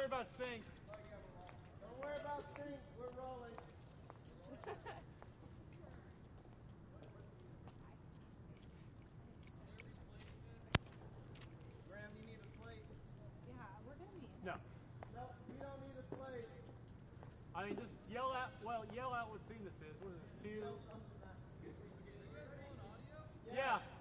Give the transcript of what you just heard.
about sync. Don't worry about sync. We're rolling. Graham, you need a slate? Yeah, we're going to be in. No. No, we don't need a slate. I mean, just yell out what scene this is. What is this, 2? Tell something that. Yeah.